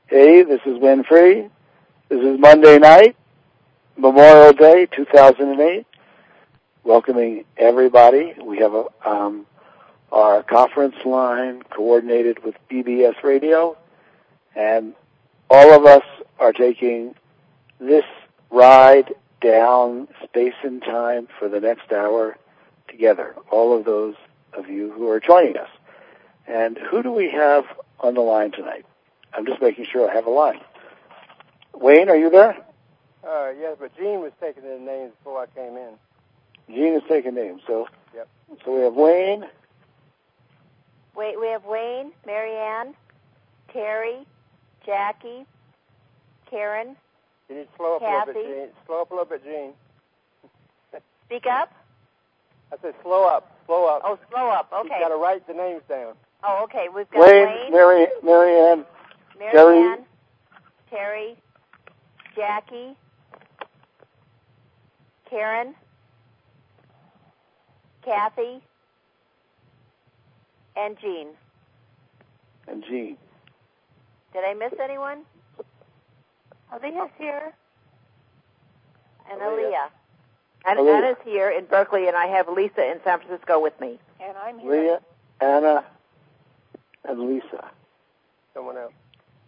Hey, this is Winfrey. This is Monday night, Memorial Day, 2008. Welcoming everybody. We have our conference line coordinated with BBS Radio, and all of us are taking this ride down space and time for the next hour together, all of those of you who are joining us. And who do we have on the line tonight? I'm just making sure I have a line. Wayne, are you there? Yes, but Gene was taking the names before I came in. Gene is taking names, so yep. So we have Wayne. We have Wayne, Marianne, Terry, Jackie, Karen. You need to slow up Kathy. a little bit, Gene. Slow up a little bit, Gene. Speak up. I said slow up. Slow up. Oh, slow up. Okay. You've got to write the names down. Oh, okay. We've got Wayne, Marianne, Terry, Jackie, Karen, Kathy, and Jean. Did I miss anyone? Aaliyah's here. And Aaliyah. And Anna's here in Berkeley, and I have Lisa in San Francisco with me. And I'm here. Leah, Anna, and Lisa. Someone else.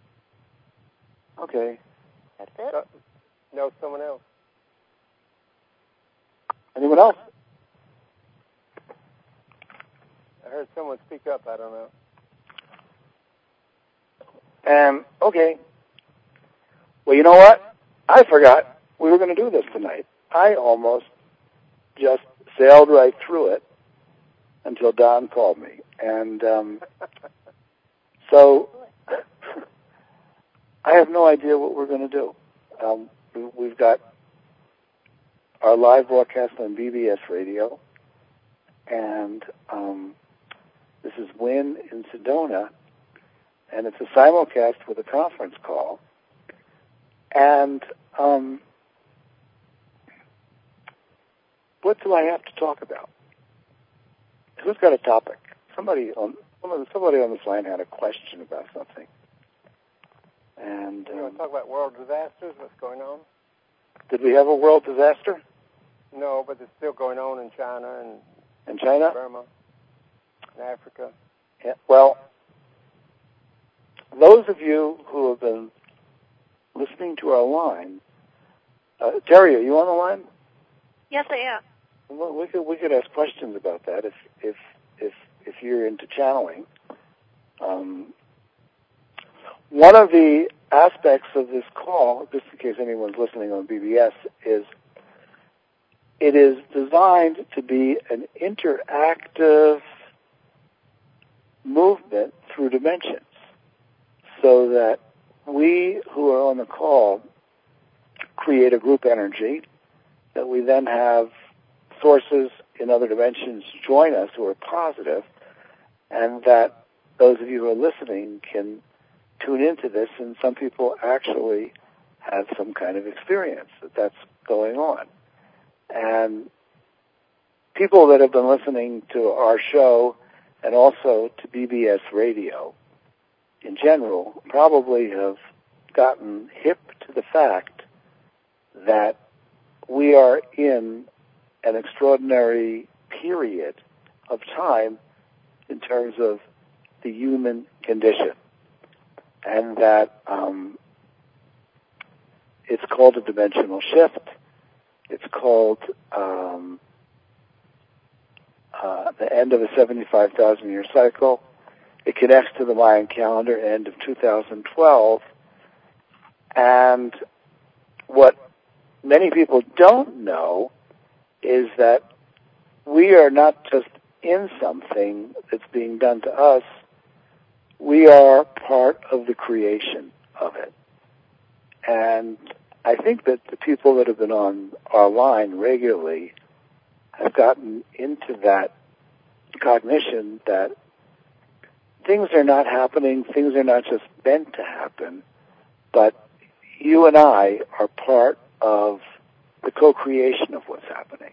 Okay. That's it? No, someone else. Anyone else? I heard someone speak up. I don't know. Okay. Well, you know what? I forgot we were going to do this tonight. I almost just sailed right through it until Don called me. And so I have no idea what we're going to do. We've got our live broadcast on BBS Radio, and this is Wynn in Sedona, and it's a simulcast with a conference call. And what do I have to talk about? Who's got a topic? Somebody on this line had a question about something. And you want to talk about world disasters? What's going on? Did we have a world disaster? No, but it's still going on in China and in China, Burma, and Africa. Yeah, well, those of you who have been listening to our line, Terry, are you on the line? Yes, I am. Well, we could ask questions about that if you're into channeling. One of the aspects of this call, just in case anyone's listening on BBS, is it is designed to be an interactive movement through dimensions, so that we who are on the call create a group energy that we then have sources in other dimensions join us who are positive, and that those of you who are listening can tune into this, and some people actually have some kind of experience that's going on. And people that have been listening to our show and also to BBS Radio in general probably have gotten hip to the fact that we are in an extraordinary period of time in terms of the human condition, and that it's called a dimensional shift. It's called the end of a 75,000-year cycle. It connects to the Mayan calendar, end of 2012. And what many people don't know is that we are not just in something that's being done to us. We are part of the creation of it. And I think that the people that have been on our line regularly have gotten into that cognition that things are not happening, things are not just meant to happen, but you and I are part of the co-creation of what's happening.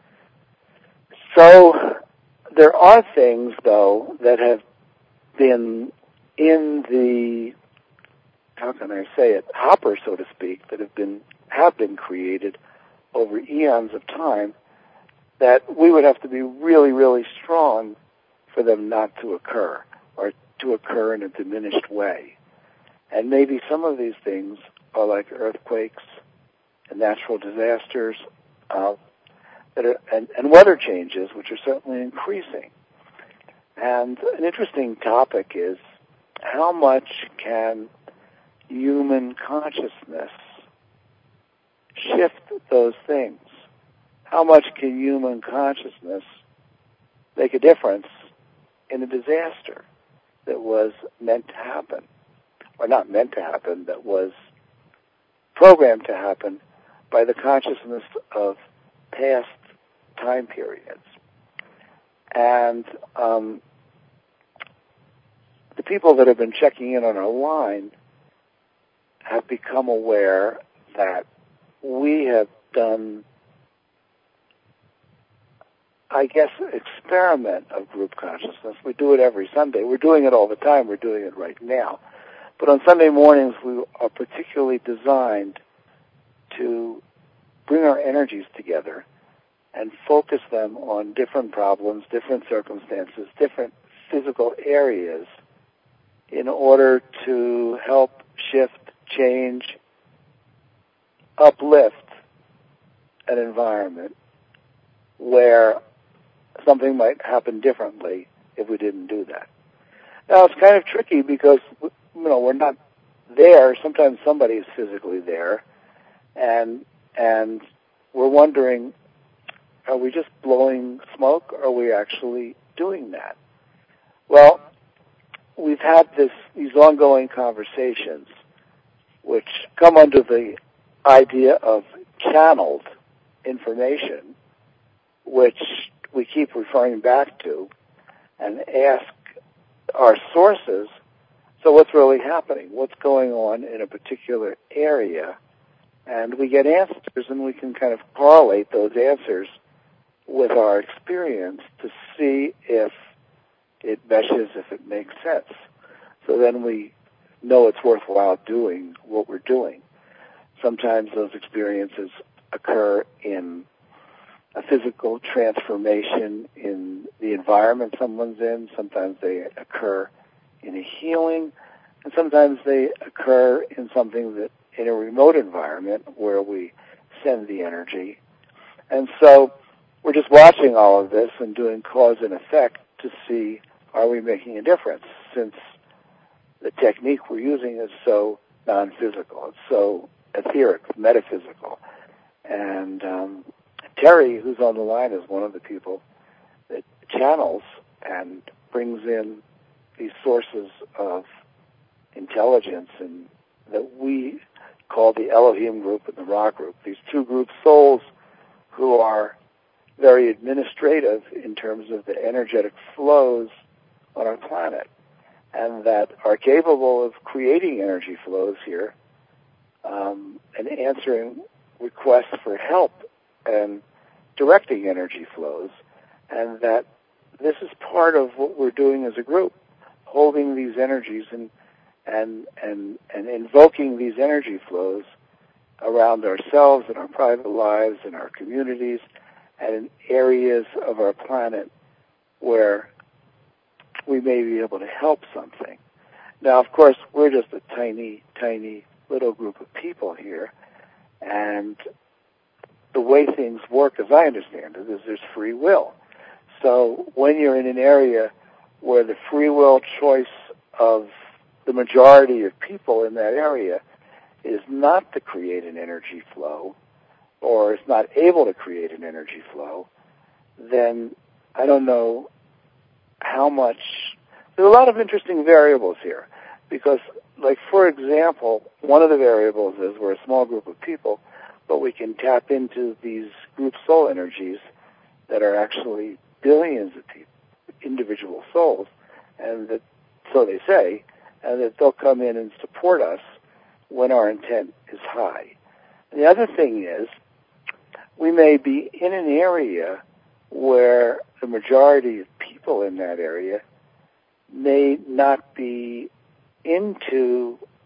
So there are things, though, that have been in the how can I say it, hopper, so to speak, that have been created over eons of time, that we would have to be really, really strong for them not to occur, or to occur in a diminished way. And maybe some of these things are like earthquakes and natural disasters, and weather changes, which are certainly increasing. And an interesting topic is, how much can human consciousness shift those things? How much can human consciousness make a difference in a disaster that was meant to happen? Or not meant to happen, that was programmed to happen by the consciousness of past time periods. And the people that have been checking in on our line have become aware that we have done, I guess, experiment of group consciousness. We do it every Sunday. We're doing it all the time. We're doing it right now. But on Sunday mornings, we are particularly designed to bring our energies together and focus them on different problems, different circumstances, different physical areas in order to help shift, change, uplift an environment where something might happen differently if we didn't do that. Now, it's kind of tricky because, we're not there. Sometimes somebody is physically there, and we're wondering, are we just blowing smoke, or are we actually doing that? Well, we've had these ongoing conversations, which come under the idea of channeled information, which we keep referring back to, and ask our sources, so what's really happening? What's going on in a particular area? And we get answers, and we can kind of correlate those answers with our experience to see if it meshes, if it makes sense. So then we know it's worthwhile doing what we're doing. Sometimes those experiences occur in a physical transformation in the environment someone's in. Sometimes they occur in a healing, and sometimes they occur in something that in a remote environment where we send the energy. And so we're just watching all of this and doing cause and effect to see, are we making a difference, since the technique we're using is so non-physical, it's so etheric, metaphysical. And Terry, who's on the line, is one of the people that channels and brings in these sources of intelligence, and that we call the Elohim group and the Ra group, these two group souls who are very administrative in terms of the energetic flows on our planet, and that are capable of creating energy flows here and answering requests for help and directing energy flows, and that this is part of what we're doing as a group, holding these energies and invoking these energy flows around ourselves and our private lives and our communities and in areas of our planet where we may be able to help something. Now, of course, we're just a tiny, tiny little group of people here, and the way things work, as I understand it, is there's free will. So when you're in an area where the free will choice of the majority of people in that area is not to create an energy flow, or is not able to create an energy flow, then I don't know how much. There's a lot of interesting variables here, because, like, for example, one of the variables is we're a small group of people, but we can tap into these group soul energies that are actually billions of people, individual souls, and that, so they say, and that they'll come in and support us when our intent is high. And the other thing is, we may be in an area where the majority of people in that area may not be into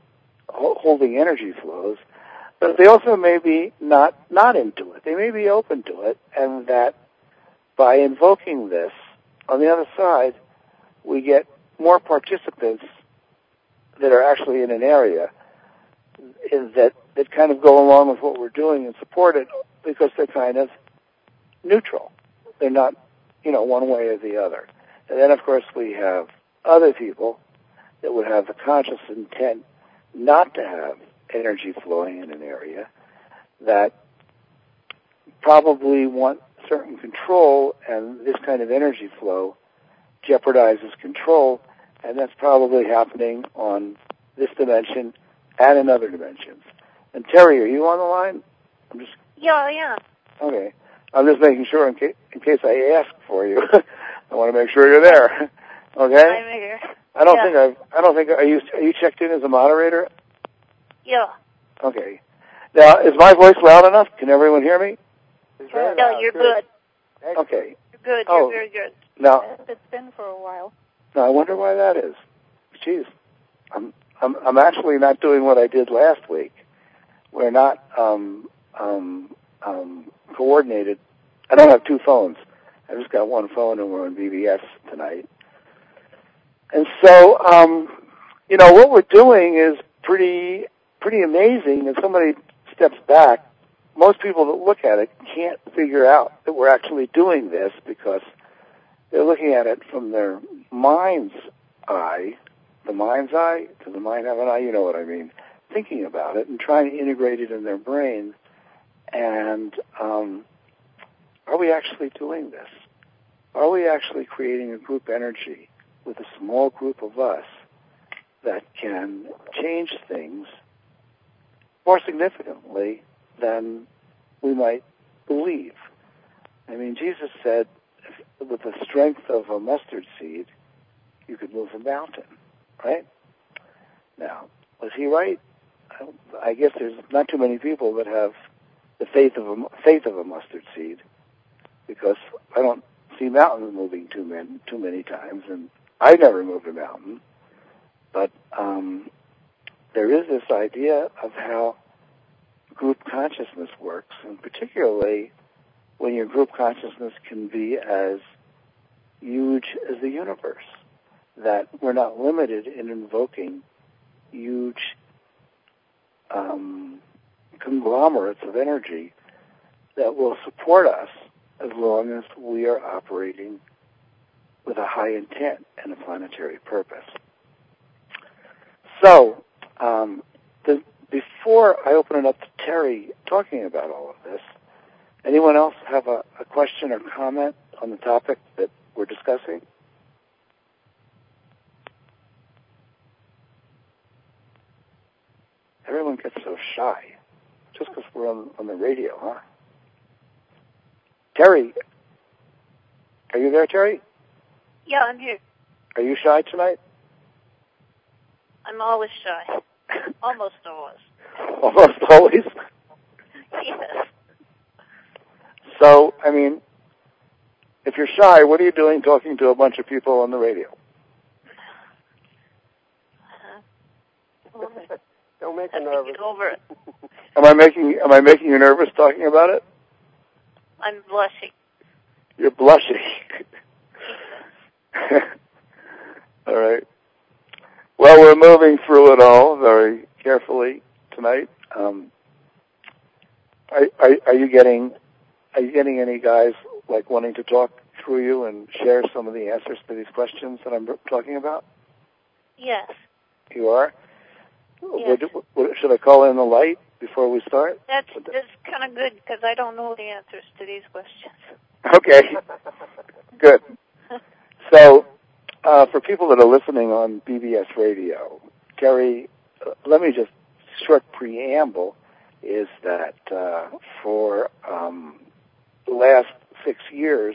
holding energy flows, but they also may be not into it. They may be open to it, and that by invoking this, on the other side, we get more participants that are actually in an area that kind of go along with what we're doing and support it because they're kind of neutral. They're not, one way or the other. And then, of course, we have other people that would have the conscious intent not to have energy flowing in an area that probably want certain control, and this kind of energy flow jeopardizes control, and that's probably happening on this dimension and in other dimensions. And Terry, are you on the line? Yeah. Okay. I'm just making sure in case I ask for you. I want to make sure you're there. Okay? I'm here. I don't think are you checked in as a moderator? Yeah. Okay. Now, is my voice loud enough? Can everyone hear me? No, you're good. Okay. You're good. Oh. You're very good. Now, It's been for a while. now I wonder why that is. Jeez. I'm actually not doing what I did last week. We're not coordinated. I don't have two phones. I just got one phone, and we're on BBS tonight. And so, what we're doing is pretty amazing. If somebody steps back, most people that look at it can't figure out that we're actually doing this because they're looking at it from their mind's eye. The mind's eye? Does the mind have an eye? You know what I mean. Thinking about it and trying to integrate it in their brain. And are we actually doing this? Are we actually creating a group energy with a small group of us that can change things more significantly than we might believe? I mean, Jesus said, with the strength of a mustard seed, you could move a mountain, right? Now, was he right? I guess there's not too many people that have the faith of a mustard seed, because I don't see mountains moving too many times, and I never moved a mountain. But there is this idea of how group consciousness works, and particularly when your group consciousness can be as huge as the universe, that we're not limited in invoking huge conglomerates of energy that will support us as long as we are operating with a high intent and a planetary purpose. So, before I open it up to Terry talking about all of this, anyone else have a question or comment on the topic that we're discussing? Everyone gets so shy, just because we're on the radio, huh? Terry, are you there, Terry? Yeah, I'm here. Are you shy tonight? I'm always shy. Almost always. Almost always? Yes. So, I mean, if you're shy, what are you doing talking to a bunch of people on the radio? Don't make you nervous. Get over it. Am I making you nervous talking about it? I'm blushing. You're blushing. All right. Well, we're moving through it all very carefully tonight. Are you getting any guys like wanting to talk through you and share some of the answers to these questions that I'm talking about? Yes. You are? Yes. Should I call in the light before we start? That's kind of good because I don't know the answers to these questions. Okay. Good. So, for people that are listening on BBS Radio, Terry, let me just, short preamble is that for the last 6 years,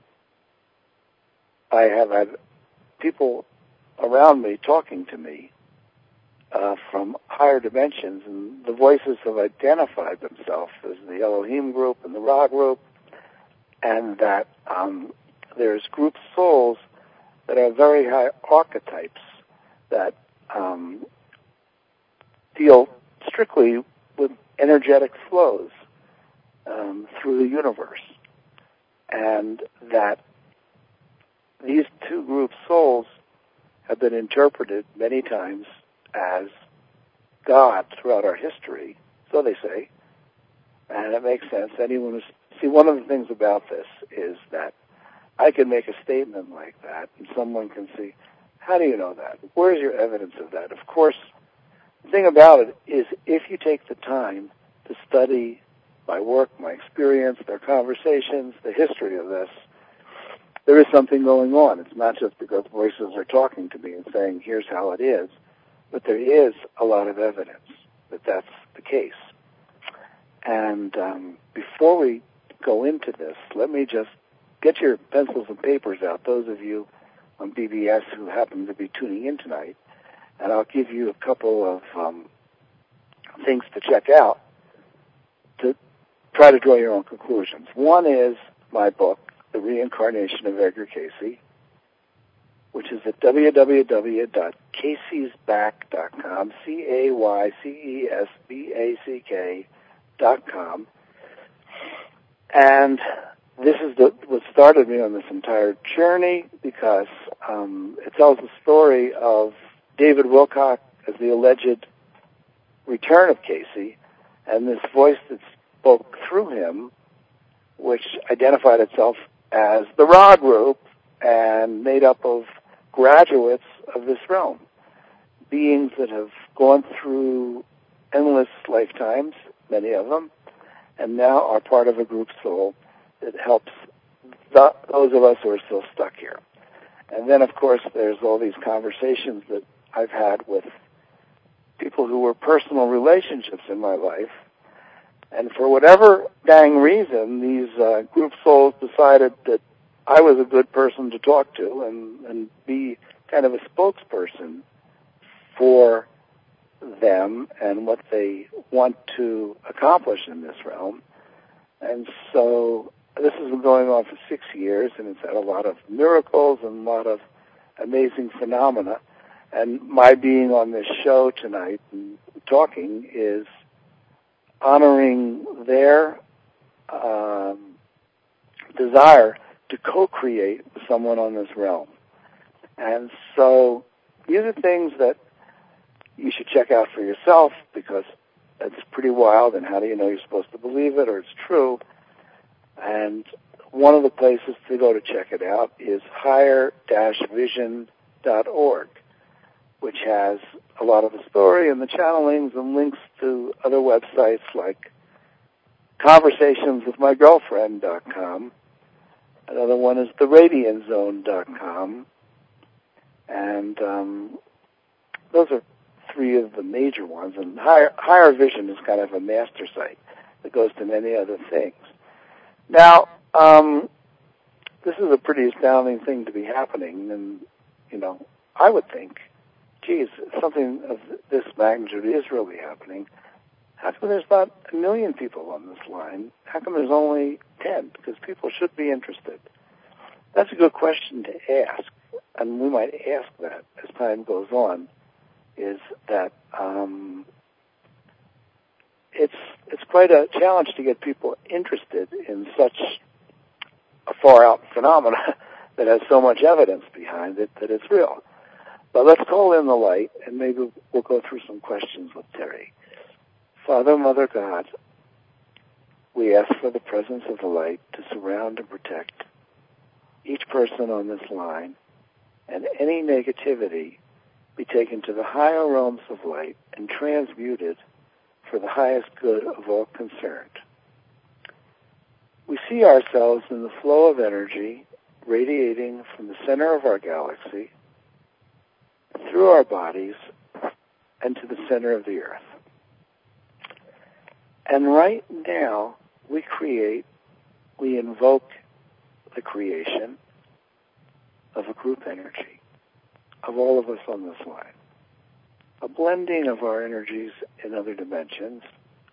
I have had people around me talking to me from higher dimensions, and the voices have identified themselves as the Elohim group and the Ra group, and that there's group souls that are very high archetypes that deal strictly with energetic flows through the universe, and that these two group souls have been interpreted many times as God throughout our history, so they say, and it makes sense. See, one of the things about this is that I can make a statement like that, and someone can see, how do you know that? Where's your evidence of that? Of course, the thing about it is if you take the time to study my work, my experience, their conversations, the history of this, there is something going on. It's not just because voices are talking to me and saying, here's how it is, but there is a lot of evidence that that's the case. And before we go into this, let me just get your pencils and papers out, those of you on BBS who happen to be tuning in tonight, and I'll give you a couple of things to check out to try to draw your own conclusions. One is my book, The Reincarnation of Edgar Cayce, which is at www.caysback.com, CAYCESBACK.com. And this is what started me on this entire journey, because it tells the story of David Wilcock as the alleged return of Cayce, and this voice that spoke through him, which identified itself as the Ra group and made up of graduates of this realm, beings that have gone through endless lifetimes, many of them, and now are part of a group soul that helps those of us who are still stuck here. And then, of course, there's all these conversations that I've had with people who were personal relationships in my life, and for whatever dang reason, these group souls decided that I was a good person to talk to and be kind of a spokesperson for them and what they want to accomplish in this realm. And so this has been going on for 6 years, and it's had a lot of miracles and a lot of amazing phenomena. And my being on this show tonight and talking is honoring their desire to co-create with someone on this realm. And so these are things that you should check out for yourself, because it's pretty wild, and how do you know you're supposed to believe it or it's true? And one of the places to go to check it out is higher-vision.org, which has a lot of the story and the channelings and links to other websites like conversationswithmygirlfriend.com. Another one is theradiantzone.com. And those are three of the major ones. And Higher Vision is kind of a master site that goes to many other things. Now, this is a pretty astounding thing to be happening. And, I would think, geez, something of this magnitude is really happening. How come there's not 1 million people on this line? How come there's only 10? Because people should be interested. That's a good question to ask, and we might ask that as time goes on, is that it's quite a challenge to get people interested in such a far-out phenomena that has so much evidence behind it that it's real. But let's call in the light, and maybe we'll go through some questions with Terry. Father, Mother, God, we ask for the presence of the light to surround and protect each person on this line, and any negativity be taken to the higher realms of light and transmuted for the highest good of all concerned. We see ourselves in the flow of energy radiating from the center of our galaxy through our bodies and to the center of the earth. And right now, we invoke the creation of a group energy of all of us on this line. A blending of our energies in other dimensions.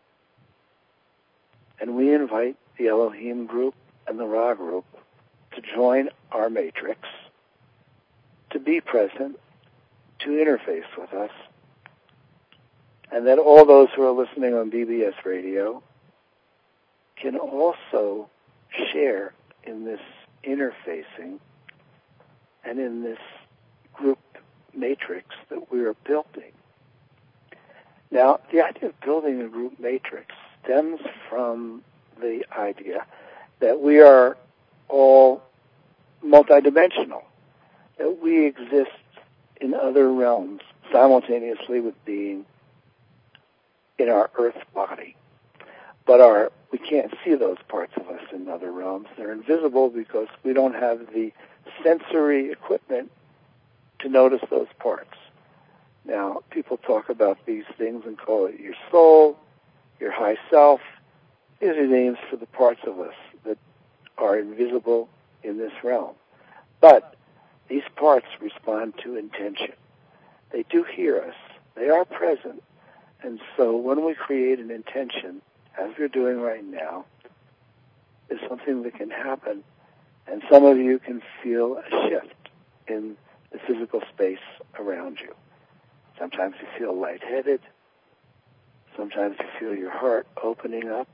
And we invite the Elohim group and the Ra group to join our matrix, to be present, to interface with us, and that all those who are listening on BBS radio can also share in this interfacing and in this group matrix that we are building. Now, the idea of building a group matrix stems from the idea that we are all multidimensional, that we exist in other realms simultaneously with being in our earth body. But we can't see those parts of us in other realms. They're invisible because we don't have the sensory equipment to notice those parts. Now, people talk about these things and call it your soul, your high self. These are names for the parts of us that are invisible in this realm. But these parts respond to intention. They do hear us. They are present. And so when we create an intention, as we're doing right now, is something that can happen. And some of you can feel a shift in the physical space around you. Sometimes you feel lightheaded. Sometimes you feel your heart opening up.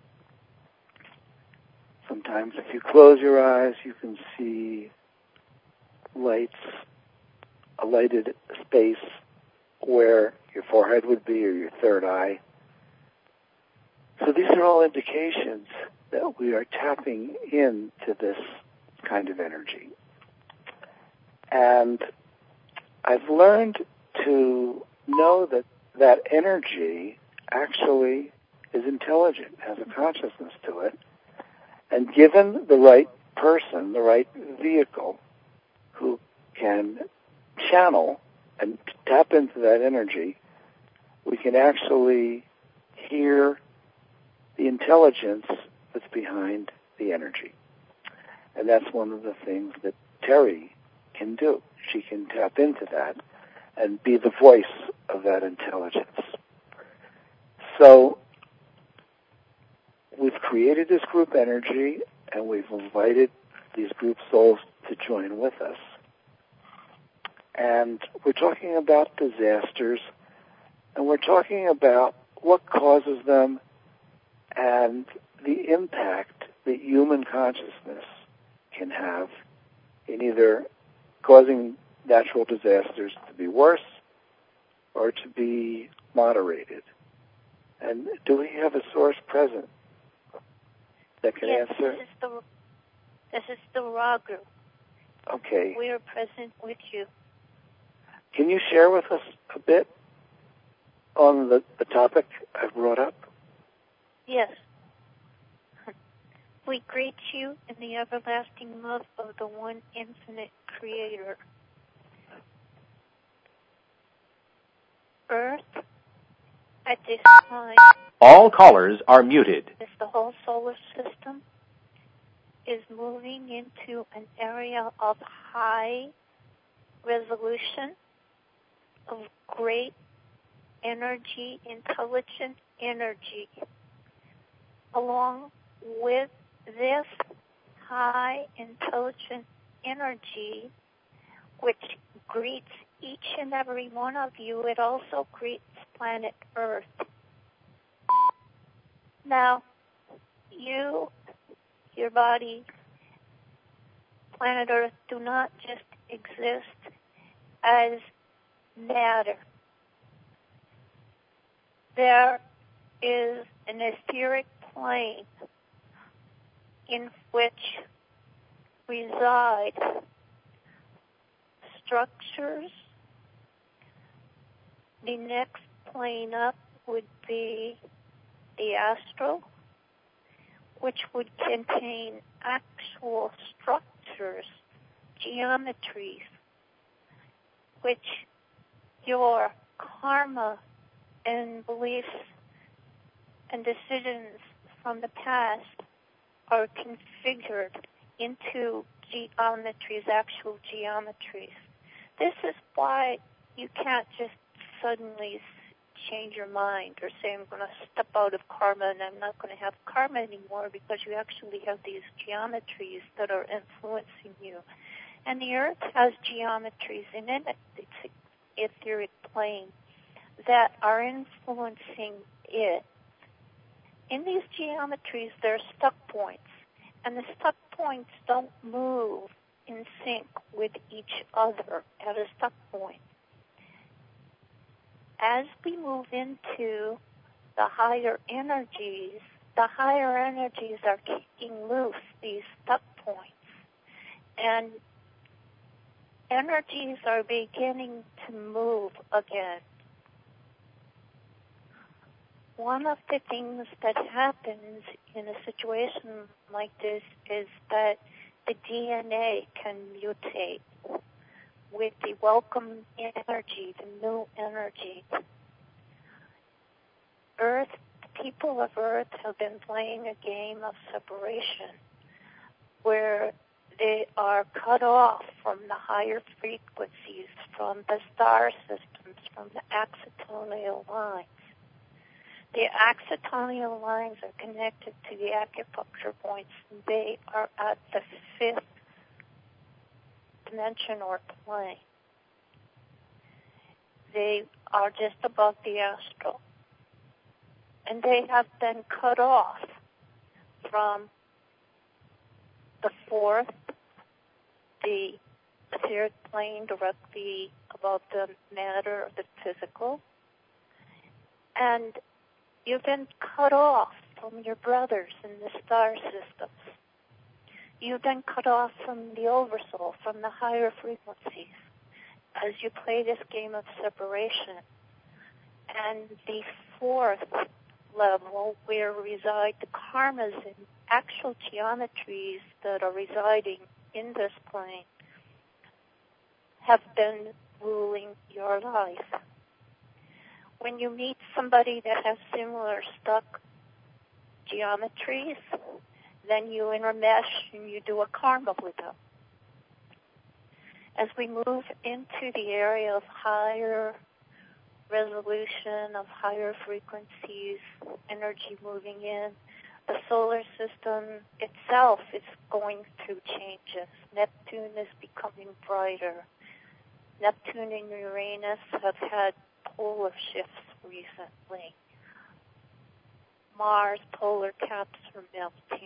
Sometimes if you close your eyes, you can see lights, a lighted space where your forehead would be or your third eye. So these are all indications that we are tapping into this kind of energy. And I've learned to know that that energy actually is intelligent, has a consciousness to it. And given the right person, the right vehicle, who can channel and tap into that energy, we can actually hear the intelligence that's behind the energy. And that's one of the things that Terry can do. She can tap into that and be the voice of that intelligence. So we've created this group energy, and we've invited these group souls to join with us. And we're talking about disasters, and we're talking about what causes them and the impact that human consciousness can have in either causing natural disasters to be worse or to be moderated. And do we have a source present that can answer? This is the Ra group. Okay. We are present with you. Can you share with us a bit on the topic I brought up? Yes. We greet you in the everlasting love of the one infinite Creator. Earth, at this time, all callers are muted. The whole solar system is moving into an area of high resolution, of great energy, intelligent energy. Along with this high intelligent energy, which greets each and every one of you, it also greets planet Earth. Now, you, your body, planet Earth, do not just exist as matter. There is an etheric plane in which reside structures. The next plane up would be the astral, which would contain actual structures, geometries, which your karma and beliefs and decisions from the past are configured into geometries, actual geometries. This is why you can't just suddenly change your mind or say, I'm going to step out of karma and I'm not going to have karma anymore, because you actually have these geometries that are influencing you. And the Earth has geometries in it. It's an etheric plane that are influencing it. In these geometries, there are stuck points, and the stuck points don't move in sync with each other at a stuck point. As we move into the higher energies are kicking loose these stuck points, and energies are beginning to move again. One of the things that happens in a situation like this is that the DNA can mutate with the welcome energy, the new energy. Earth, people of Earth have been playing a game of separation where they are cut off from the higher frequencies, from the star systems, from the axitonial lines. The axitonial lines are connected to the acupuncture points, and they are at the fifth dimension or plane. They are just above the astral. And they have been cut off from the fourth, the etheric plane directly above the matter of the physical. And you've been cut off from your brothers in the star systems. You've been cut off from the oversoul, from the higher frequencies, as you play this game of separation. And the fourth level, where reside the karmas and actual geometries that are residing in this plane, have been ruling your life. When you meet somebody that has similar stuck geometries, then you intermesh and you do a karma with them. As we move into the area of higher resolution, of higher frequencies, energy moving in, the solar system itself is going through changes. Neptune is becoming brighter. Neptune and Uranus have had polar shifts recently. Mars polar caps are melting.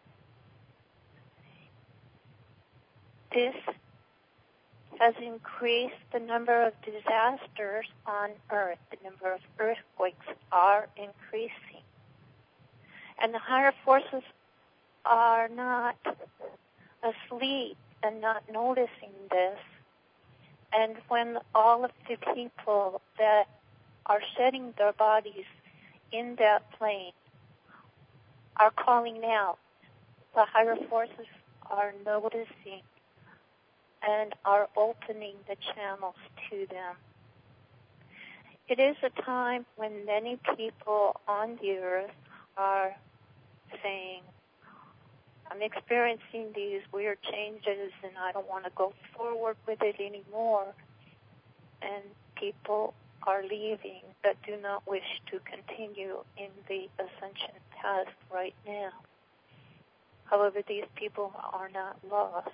This has increased the number of disasters on Earth. The number of earthquakes are increasing. And the higher forces are not asleep and not noticing this. And when all of the people that are shedding their bodies in that plane are calling out, the higher forces are noticing and are opening the channels to them. It is a time when many people on the earth are saying, I'm experiencing these weird changes and I don't want to go forward with it anymore. And people are leaving that do not wish to continue in the ascension path right now. However, these people are not lost.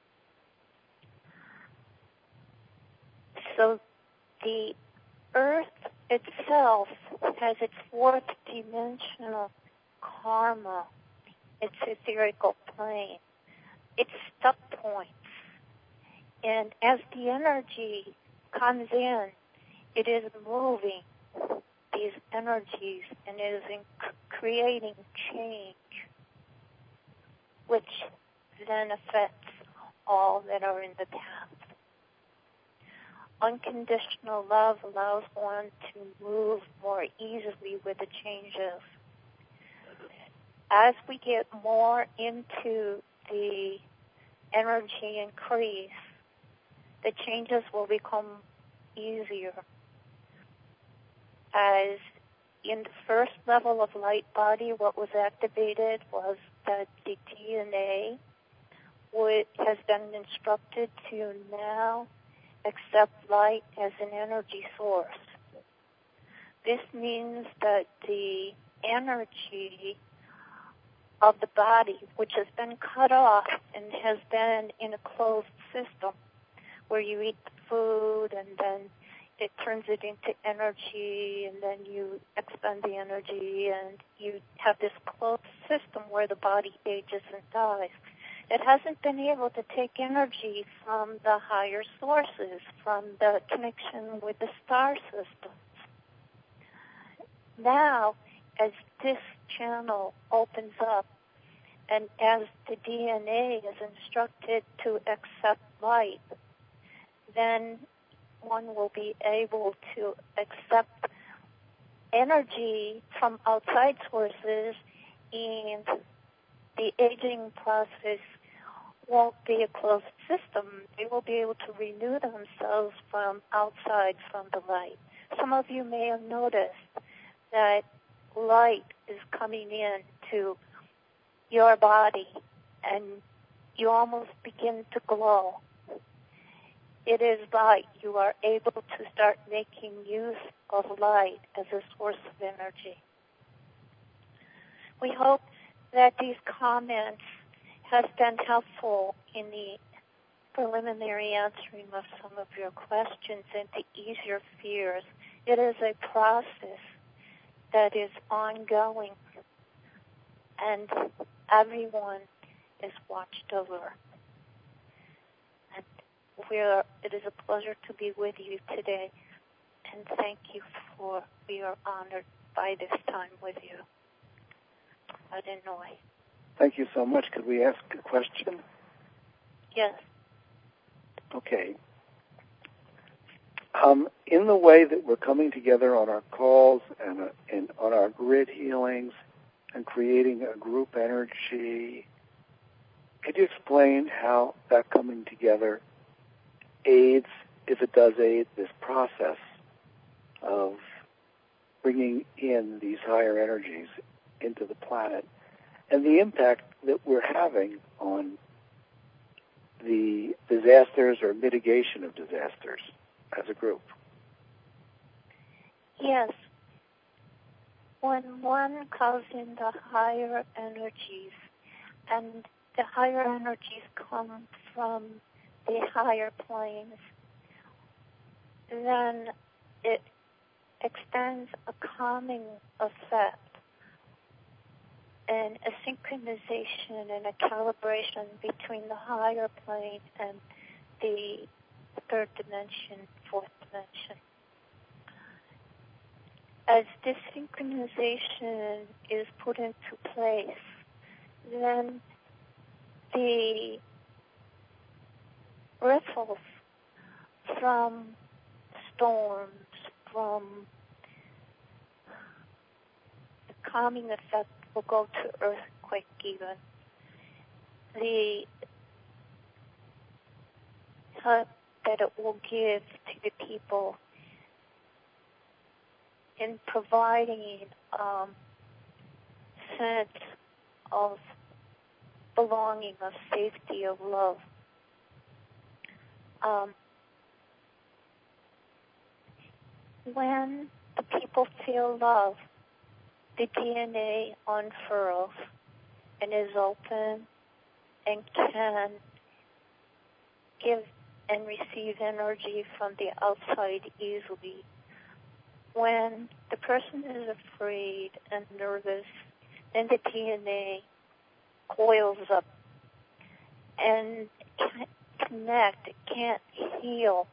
So the Earth itself has its fourth dimensional karma, its etherical plane, its stuck points. And as the energy comes in, it is moving these energies and it is creating change, which then affects all that are in the path. Unconditional love allows one to move more easily with the changes. As we get more into the energy increase, the changes will become easier. As in the first level of light body, what was activated was that the DNA has been instructed to now accept light as an energy source. This means that the energy of the body, which has been cut off and has been in a closed system where you eat the food and then it turns it into energy, and then you expend the energy, and you have this closed system where the body ages and dies. It hasn't been able to take energy from the higher sources, from the connection with the star systems. Now, as this channel opens up, and as the DNA is instructed to accept light, then one will be able to accept energy from outside sources, and the aging process won't be a closed system. They will be able to renew themselves from outside, from the light. Some of you may have noticed that light is coming in to your body, and you almost begin to glow. It is light. You are able to start making use of light as a source of energy. We hope that these comments have been helpful in the preliminary answering of some of your questions and to ease your fears. It is a process that is ongoing, and everyone is watched over. And it is a pleasure to be with you today, and thank you we are honored by this time with you. Adonai. Thank you so much. Could we ask a question? Yes. Okay. In the way that we're coming together on our calls and on our grid healings and creating a group energy, could you explain how that coming together aids, if it does aid, this process of bringing in these higher energies into the planet and the impact that we're having on the disasters or mitigation of disasters as a group? Yes. When one calls in the higher energies, and the higher energies come from the higher planes, then it extends a calming effect and a synchronization and a calibration between the higher plane and the third dimension, fourth dimension. As this synchronization is put into place, then the ripples from storms, from the calming effect will go to earthquake even. The help that it will give to the people in providing sense of belonging, of safety, of love. When the people feel love, the DNA unfurls and is open and can give and receive energy from the outside easily. When the person is afraid and nervous, then the DNA coils up and can't connect, it can't heal.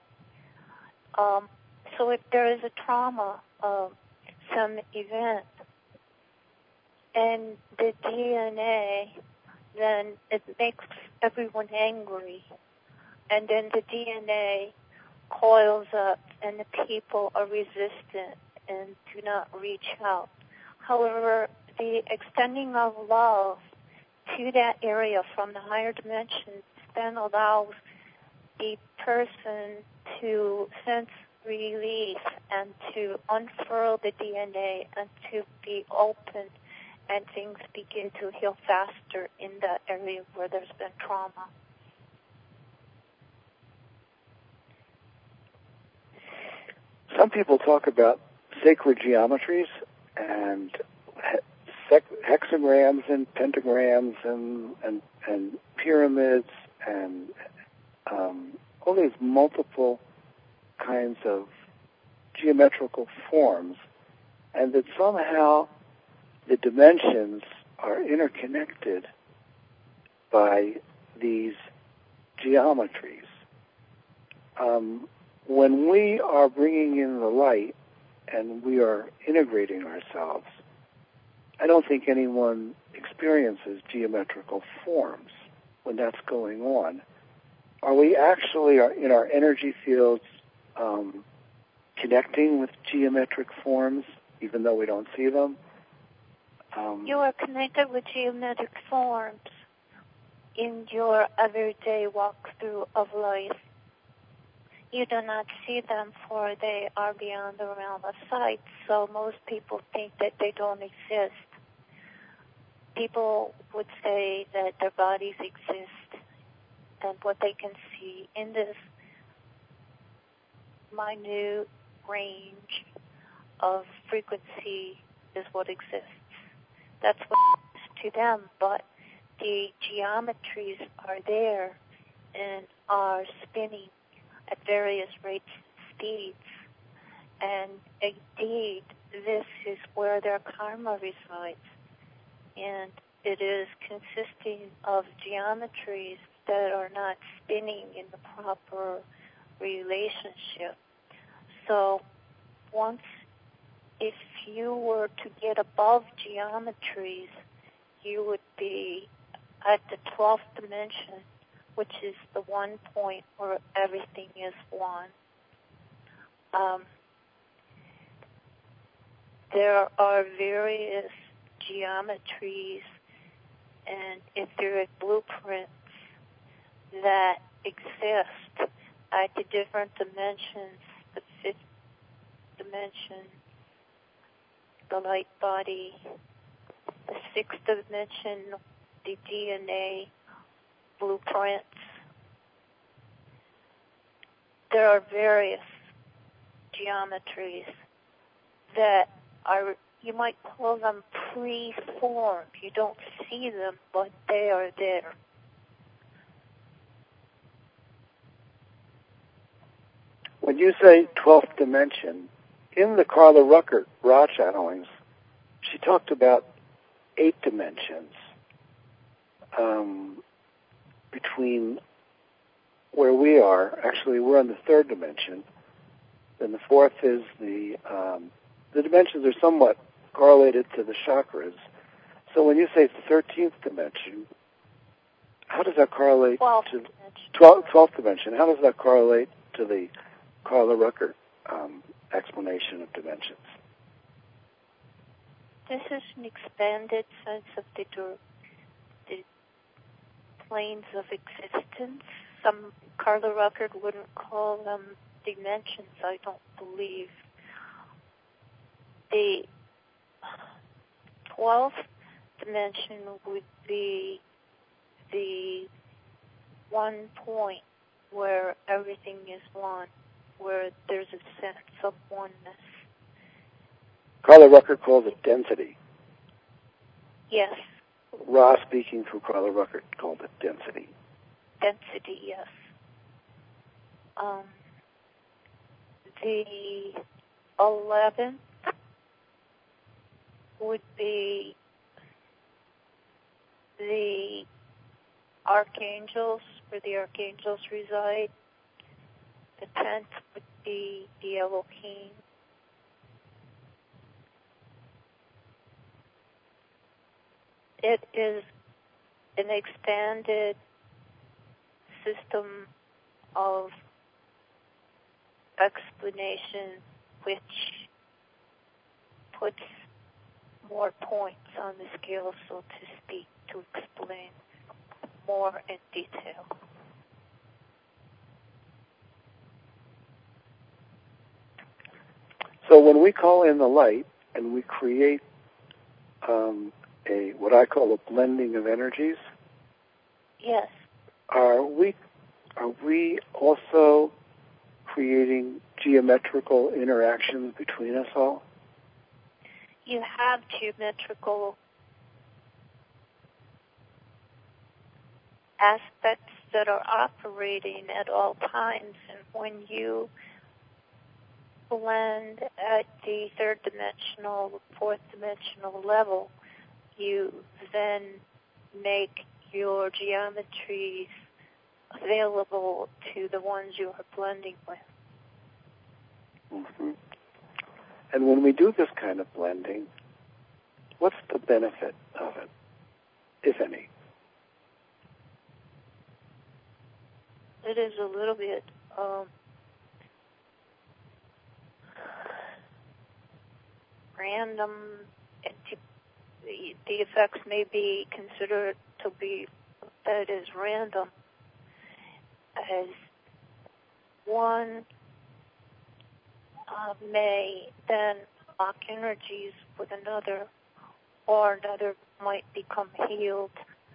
So if there is a trauma of some event and the DNA, then it makes everyone angry. And then the DNA coils up and the people are resistant and do not reach out. However, the extending of love to that area from the higher dimensions then allows the person to sense relief and to unfurl the DNA and to be open, and things begin to heal faster in that area where there's been trauma. Some people talk about sacred geometries and hexagrams and pentagrams and pyramids and all these multiple kinds of geometrical forms, and that somehow the dimensions are interconnected by these geometries. When we are bringing in the light and we are integrating ourselves, I don't think anyone experiences geometrical forms when that's going on. Are we actually in our energy fields connecting with geometric forms, even though we don't see them? You are connected with geometric forms in your everyday walkthrough of life. You do not see them, for they are beyond the realm of sight, so most people think that they don't exist. People would say that their bodies exist, and what they can see in this minute range of frequency is what exists. That's what exists to them, but the geometries are there and are spinning at various rates and speeds. And indeed, this is where their karma resides. And it is consisting of geometries that are not spinning in the proper relationship. So if you were to get above geometries, you would be at the 12th dimension, which is the one point where everything is one. There are various geometries and etheric blueprints that exist at the different dimensions, the 5th dimension, the light body, the 6th dimension, the DNA blueprints. There are various geometries that are, you might call them pre-formed. You don't see them, but they are there. When you say 12th dimension, in the Carla Ruckert Ra channelings, she talked about 8 dimensions between where we are. Actually, we're in the 3rd dimension. Then the 4th is the dimensions are somewhat correlated to the chakras. So when you say 13th dimension, how does that correlate 12th to dimension. 12th dimension? How does that correlate to the Carla Ruckert explanation of dimensions? This is an expanded sense of the planes of existence. Some Carla Ruckert wouldn't call them dimensions, I don't believe. The 12th dimension would be the one point where everything is one, where there's a sense of oneness. Carla Ruckert calls it density. Yes. Ra, speaking through Carla Ruckert, called it density. Density, yes. The 11th would be the archangels, where the archangels reside. The 10th would be the Elohim. It is an expanded system of explanation which puts more points on the scale, so to speak, to explain more in detail. So when we call in the light and we create what I call a blending of energies, yes, are we also creating geometrical interactions between us all? You have geometrical aspects that are operating at all times, and when you blend at the third dimensional, fourth dimensional level, you then make your geometries available to the ones you are blending with. Mm-hmm. And when we do this kind of blending, what's the benefit of it, if any? It is a little bit random. The effects may be considered to be that is random, as one may then lock energies with another, or another might become healed.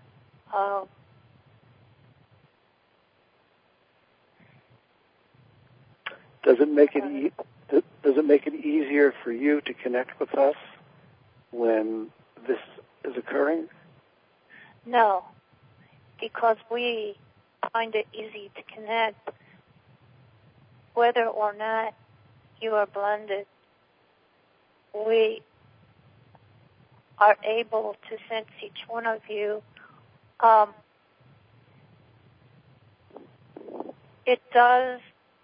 Does it make it easier for you to connect with us when this is occurring? No, because we find it easy to connect whether or not you are blended. We are able to sense each one of you. It does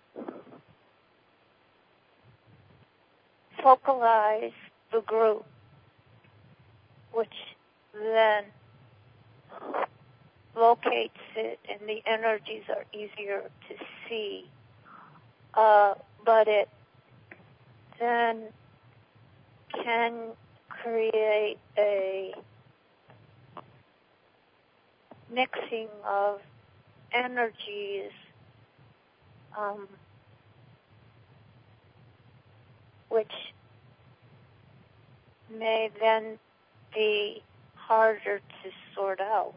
focalize the group, which then locates it, and the energies are easier to see. But it then can create a mixing of energies which may then be harder to sort out.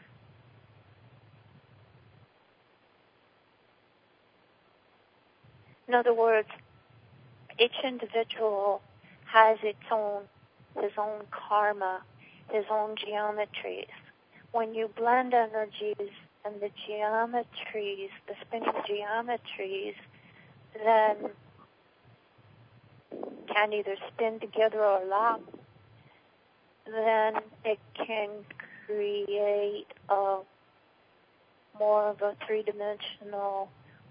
In other words, each individual has his own karma, his own geometries. When you blend energies and the geometries, the spinning geometries, then can either spin together or lock, then it can create more of a three-dimensional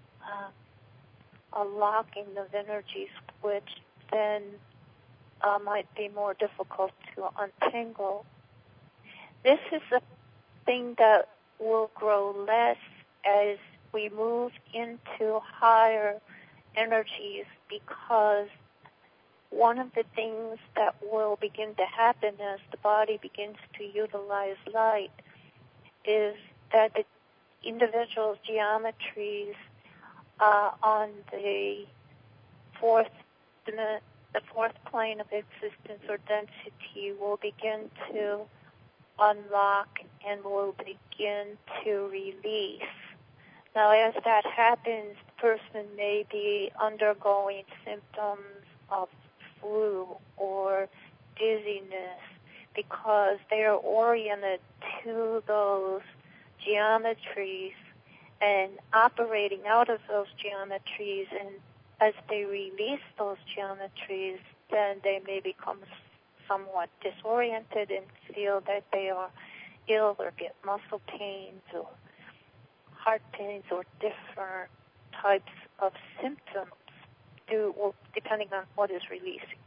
a locking of energies, which then might be more difficult to untangle. This is a thing that will grow less as we move into higher energies, because one of the things that will begin to happen as the body begins to utilize light is that the individual's geometries on the fourth plane of existence or density will begin to unlock and will begin to release. Now, as that happens, the person may be undergoing symptoms of flu or dizziness because they are oriented to those geometries and operating out of those geometries, and as they release those geometries, then they may become somewhat disoriented and feel that they are ill or get muscle pains or heart pains or different types of symptoms depending on what is releasing.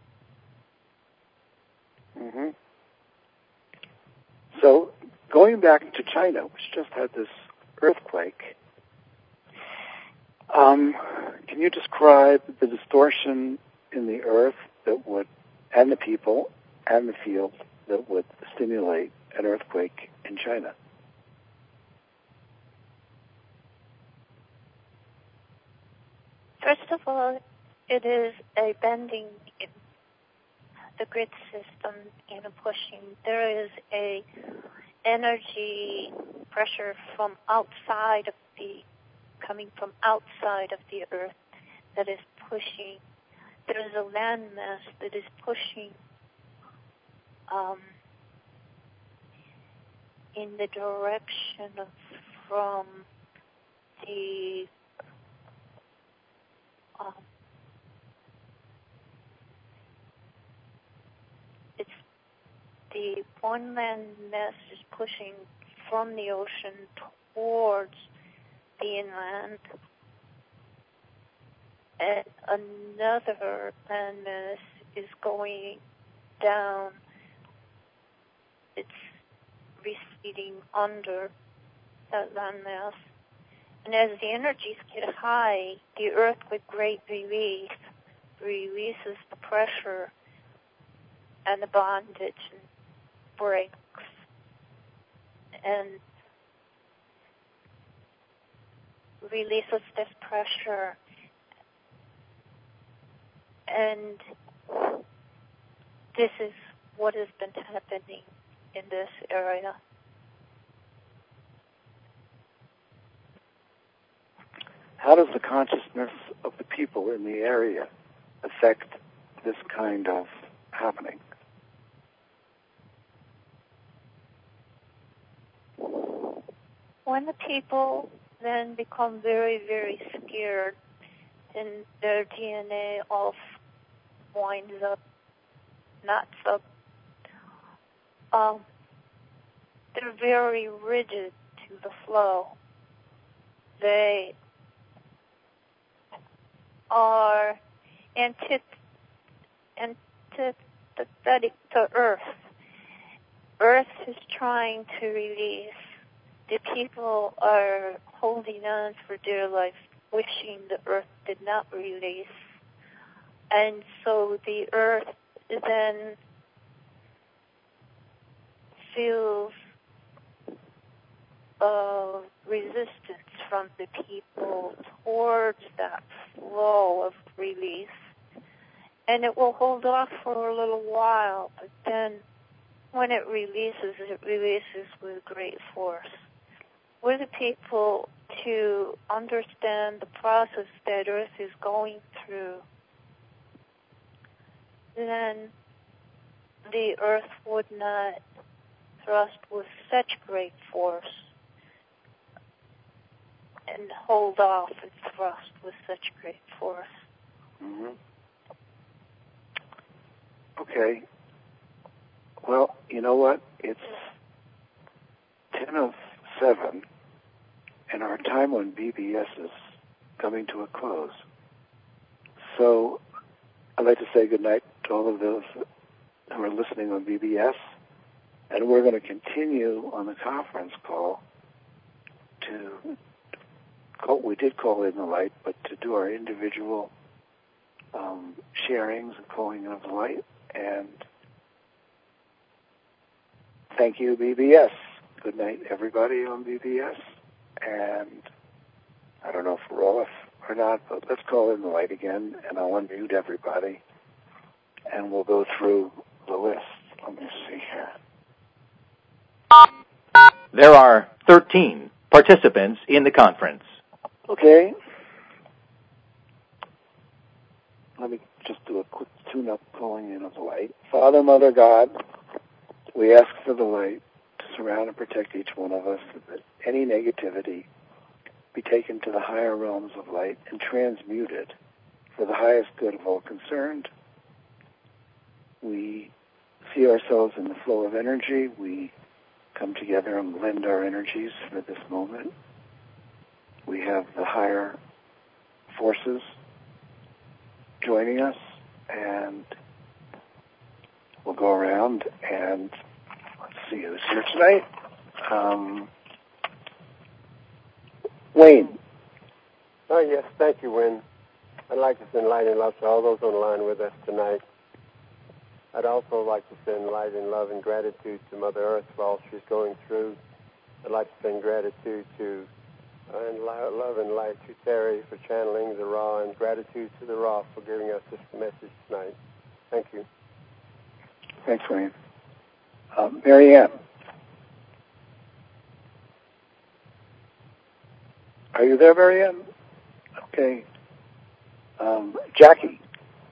Mm-hmm. So going back to China, which just had this earthquake, can you describe the distortion in the earth that would, and the people, and the field that would stimulate an earthquake in China? First of all, it is a bending in the grid system and a pushing. There is a energy pressure from outside of coming from outside of the earth that is pushing. There is a landmass that is pushing in the direction from the the one landmass is pushing from the ocean towards the inland, and another landmass is going down. It's receding under that landmass. And as the energies get high, the Earth with great relief releases the pressure and the bondage breaks. And releases this pressure. And this is what has been happening in this area. How does the consciousness of the people in the area affect this kind of happening? When the people then become very, very scared and their DNA all winds up, knots up, they're very rigid to the flow. They are antithetic to Earth. Earth is trying to release. The people are holding on for dear life, wishing the Earth did not release. And so the Earth then feels resistance from the people towards that flow of release. And it will hold off for a little while, but then when it releases with great force. We're the people to understand the process that Earth is going through. Then the Earth would not thrust with such great force and hold off and thrust with such great force. Mm-hmm. Okay. Well, you know what? It's 10:07, and our time on BBS is coming to a close. So I'd like to say goodnight to all of those who are listening on BBS, and we're going to continue on the conference call we did call in the light, but to do our individual sharings and calling in of the light. And thank you, BBS. Good night, everybody on BBS. And I don't know if we're off or not, but let's call in the light again, and I'll unmute everybody, and we'll go through the list. Let me see here. There are 13 participants in the conference. Okay. Let me just do a quick tune-up calling in of the light. Father, Mother, God, we ask for the light to surround and protect each one of us, so that any negativity be taken to the higher realms of light and transmuted for the highest good of all concerned. We see ourselves in the flow of energy. We come together and blend our energies for this moment. We have the higher forces joining us, and we'll go around and let's see who's here tonight. Wayne. Oh, yes, thank you, Wynn. I'd like to send light and love to all those on the line with us tonight. I'd also like to send light and love and gratitude to Mother Earth for all she's going through. I'd like to send gratitude to and love and light to Terry for channeling the Ra, and gratitude to the Ra for giving us this message tonight. Thank you. Thanks, Wayne. Mary Ann. Are you there, Mary Ann? Okay. Jackie.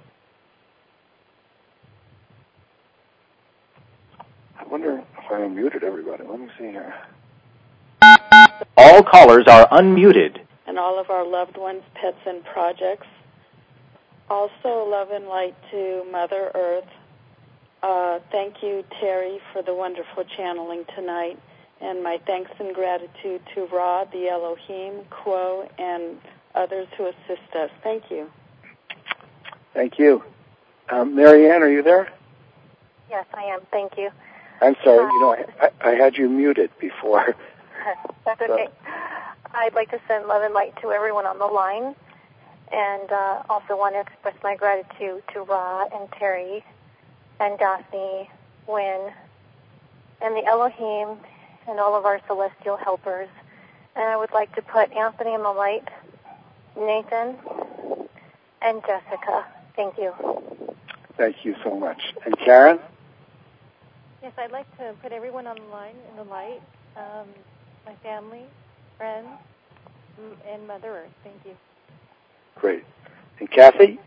I wonder if I unmuted everybody. Let me see here. All callers are unmuted. And all of our loved ones, pets, and projects. Also, love and light to Mother Earth Thank you, Terry, for the wonderful channeling tonight. And my thanks and gratitude to Ra, the Elohim, Quo, and others who assist us. Thank you. Thank you. Marianne, are you there? Yes, I am. Thank you. I'm sorry. I had you muted before. That's okay. I'd like to send love and light to everyone on the line, and also want to express my gratitude to Ra and Terry and Daphne, Wynn, and the Elohim, and all of our celestial helpers. And I would like to put Anthony in the light, Nathan, and Jessica. Thank you. Thank you so much. And Karen? Yes, I'd like to put everyone on the line in the light, my family, friends, and Mother Earth. Thank you. Great. And Kathy?